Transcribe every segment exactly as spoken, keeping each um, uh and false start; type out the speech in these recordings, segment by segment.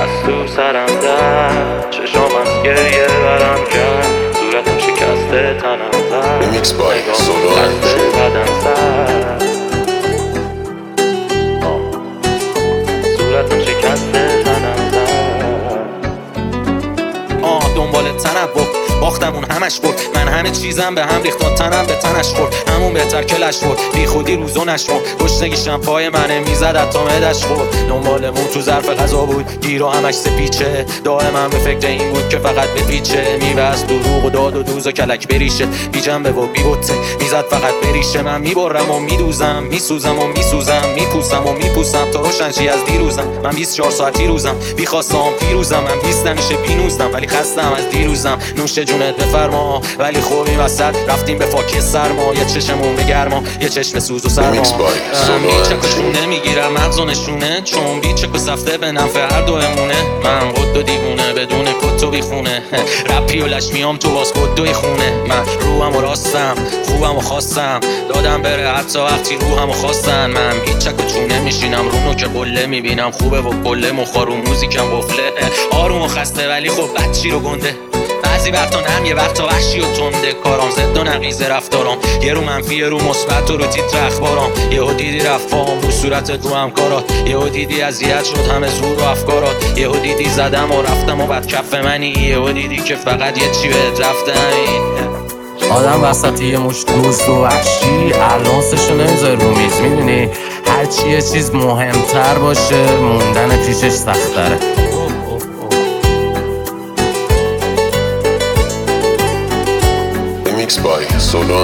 از تو سرم در چشام از گریه برم کرد، صورتم شکسته تنم زد، Remix by Solo خسته بدن زد، صورتم شکسته تنم زد. آه دنبال تنوع باختمون همش برد، من همه چیزم به هم ریخت، تنم به تنش خورد، همون بهتر کلش برد، بی خودی روزو نشمرد، گشنگیشم پای منه میزد حتی معدش خورد، دنبالمون تو ظرف غذا بود، گیر و همش سپیچه، دائما به فکر این بود که فقط بپیچه، میوه از دروغ و داد و دوز و کلک بریشه، بی جنبه و بی بوته، میزد فقط بریشه، من میبرم و میدوزم، میسوزم و میسوزم، میپوسم و میپوسم تا روشنشی از دیروزم، من بیست و چهار ساعتی روزم، بی خواستم پیروزم، من بیست همیشه بینوزم، ولی خستم از دیروزم، نوش جونت بفرما، ولی خوب این وسط رفتیم به فاک سرما، یه چشمون به گرما، یه چشم سوز و سرما، همین چکشون نمیگیرم مغز و نشونه، چون بی چک و سفته به نفع هر دومونه، من قد و دیوونه بدون کت و بیخونه، رپی و لشمیام تو باز قدوی خونه، من روحم و راستم خوبم و خواستم، دادم بره حتی وقتی روحم و خواستن، من هیچ چک و چونه میشینم رونو که قله میبینم خوبه و کله مخار و موزیکم قفله، آروم و خسته ولی خب بچی رو گنده، بعضی وقتا نم یه وقتا وحشی و تنده، کارام زد و نقیز رفتارام، یه رو منفی یه رو مثبت و رو تیتر اخبارام، یهو دیدی رفت فام رو صورتت رو همکارات، یهو دیدی اذیت شد همه زور و افکارات، یهو دیدی زدم و رفتم و بعد کف منی، یهو دیدی که فقط یه چی بهت رفته همین. آدم وسطی یه مشت دوست و وحشی الانسشو نمیذاره رو میز، میدونی هرچی یه چیز مهمتر باشه موندن پیشش سختره. Remix by Solo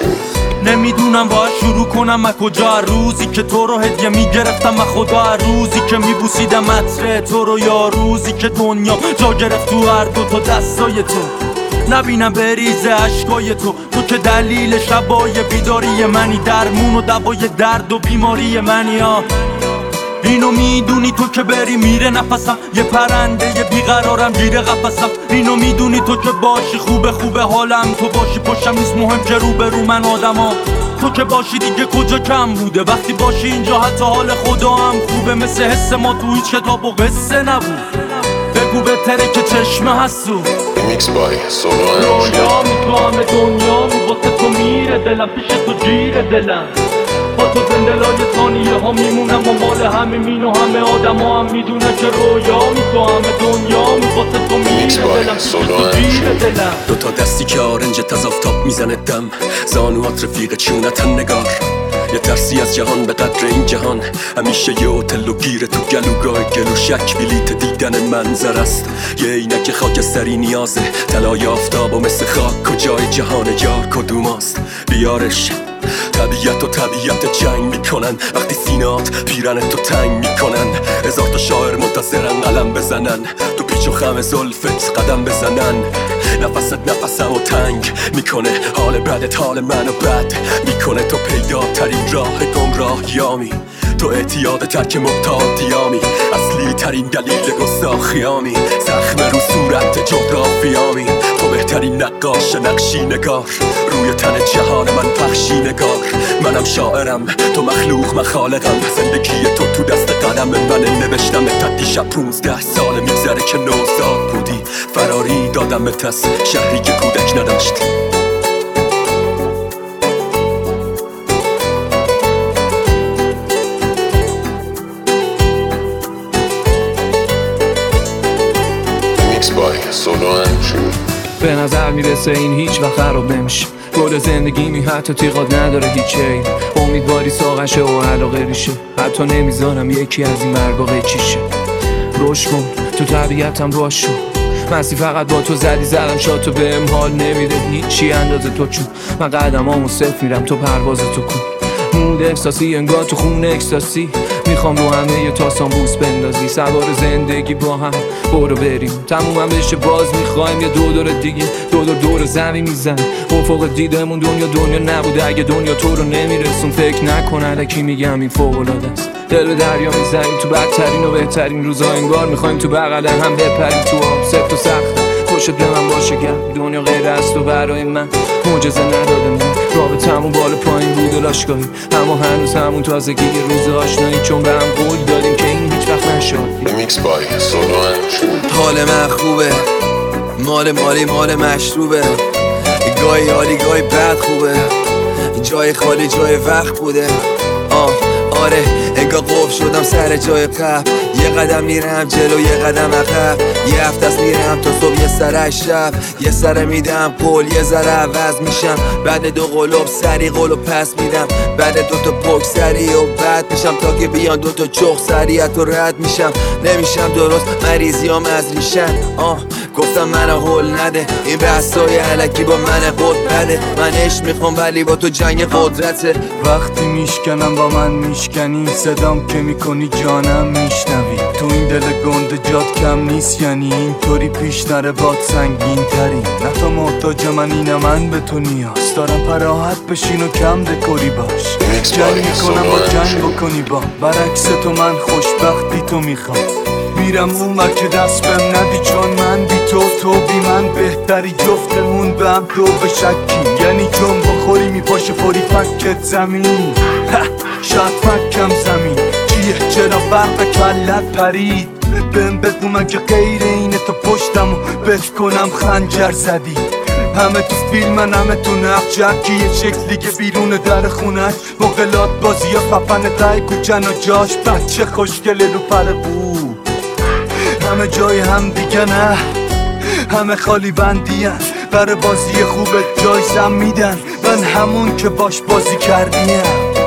نمیدونم باید شروع کنم از کجا، روزی که تو رو هدیه میگرفتم و خدا، روزی که میبوسیدم عطر تو رو، یا روزی که دنیا جا گرفت تو هر دو تا دستای تو، نبینم بریزه عشقای تو، تو که دلیل شبای بیداری منی، درمون و دوای درد و بیماری منی ها. اینو میدونی تو که بری میره نفسم، یه پرنده یه بیقرارم گیره قفسم، اینو میدونی تو که باشی خوبه خوبه حالم، تو باشی پشتم نیست مهم که رو به رو من آدم ها، تو که باشی دیگه کجا کم بوده، وقتی باشی اینجا حتی حال خدا هم خوبه، مثل حس ما تو هیچ کتاب و قصه نبود، بگو بهتره که چشمه هستو. Remix by Solo رویا می تو همه دنیا می واسه تو میره دلم، پیش تو جیره دلم، با تو زنده لای ثانیه ها میمونم و مال همه مین و همه آدم ها هم میدونه که رویا می تو همه دنیا می واسه تو میره دلم، پیش تو جیره دلم. دوتا دستی که آرنجت از آفتاب میزنه دم، زانوات رفیق چونتن نگار، یه ترسی از جهان به قدر این جهان، همیشه یه هتل و گیره تو گلوگاه گلو شک بلیت دیدن منظر است، یه اینک خاکستری نیازه، طلای آفتاب و مثل خاک کجای جهان یار کدوماست، بیارش طبیعت و طبیعت جنگ میکنن، وقتی سینات پیرن تو تنگ میکنن، هزار تا شاعر منتظرن قلم بزنن، تو پیچ و خم زلفت قدم بزنن، نفست نفسم و تنگ میکنه، حال بدت حال منو بد میکنه، تو پیداترین راه گمراهیامی، تو اعتیاد ترک معتادیامی، اصلی ترین دلیل گستاخیامی، زخم رو صورت جغرافیامی، تو بهترین نقاش نقشی نگار، روی تن جهان من پخشی نگار، منم شاعرم تو مخلوق مخالقم، زندگی تو تو دست قدم من نوشتم، تا دیشب پونزده سال میگذره که نوزاد بودی، فراری دادم به تس شهری که کودک نداشت. به نظر میرسه این هیچ وقت خراب نمیشه، گل زندگی می حتی تیغات نداره هیچ عیب، امیدواری ساقشه و علاقه ریشه، حتی نمیذارم یکی از این مرگا قیچیشه، روش کن تو طبیعتم باش شو، مستی فقط با تو زدی زدم شاد، تو بهم حال نمیده هیچی اندازه تو، چون من قدمامو صرف میرم تو پرواز تو کن، مود احساسی انگار تو خون اکستاسی، میخوام رو همه یه تاسان بوس بندازی، سوار زندگی با هم برو بریم، تمومم بشه باز میخوایم یه دو دور دیگه، دو دور دور زمین میزن، افق دیدمون دنیا دنیا نبوده، اگه دنیا تو رو نمیرسون فکر نکن الکی میگم این فوق العاده است، دل به دریا میزنیم تو بدترین و بهترین روزا، انگار میخوایم تو بغل هم بپریم تو آب، سفت و سخت خوشت به من باشه گرم، دنیا غیر از تو برای من معجزه نداده، من رابطمون بالا پایین بود و لاشگاهی، اما هنوز همون تازگی روز آشنایی، چون به هم قول دادیم که این هیچ وقت نشه. شاد Remix by سولوان. حال من خوبه، مال مالی مال مشروبه، گاهی حالی گاهی بد خوبه، جای خالی جای وقت بوده. آه آره انگار قفل شدم سر جای قبل، یه قدم میرم جلو یه قدم عقب، یه هفته است میرم تا صبح یه سر شب، یه سر میدم قول یه ذره عوض میشم، بعد دو قلوب سری قلو پس میدم، بعد دو تا پک سری و بعد میشم تا که بیان دو تا چخ سریعت و رد میشم، نمیشم درست مریضیام از ریشن. آه گفتم منو هول نده، این بحثای علکی با من قد بده، من عشق میخوام ولی با تو جنگ قدرته. وقتی میشکنم با من میشکنی، صدام که میکنی جانم میشنوی، تو این دل گنده جات کم نیست، یعنی اینطوری پیش نره باد سنگین تری، نه تا محتاج من اینه من به تو نیاز دارم، پراحت بشین و کم دکوری باش، جنگ میکنم با جنگ بکنی با برعکس تو، من خوشبختی تو میخوام، میرم اون ور که دست بهم ندی، چون من بی تو تو بی من بهتری، جفتمون به هم دو به شکی، یعنی چون بخوری میپاشه فوری فکت زمین، شاید فکم زمین چیه چرا فرق کلت پرید، بهم بگو من که غیر اینه تا پشتمو بف کنم خنجر زدی، همه تو فیلم من همه تو نقشک، یه شکلی که بیرون در خونش مقلات بازی یا خفن تای کوچن و جاش بچه خوشگله رو پر بود، همه جای هم دیگه نه، همه خالی بندی هن، برای بازی خوبت جایزم میدن، من همون که باش بازی کردیم.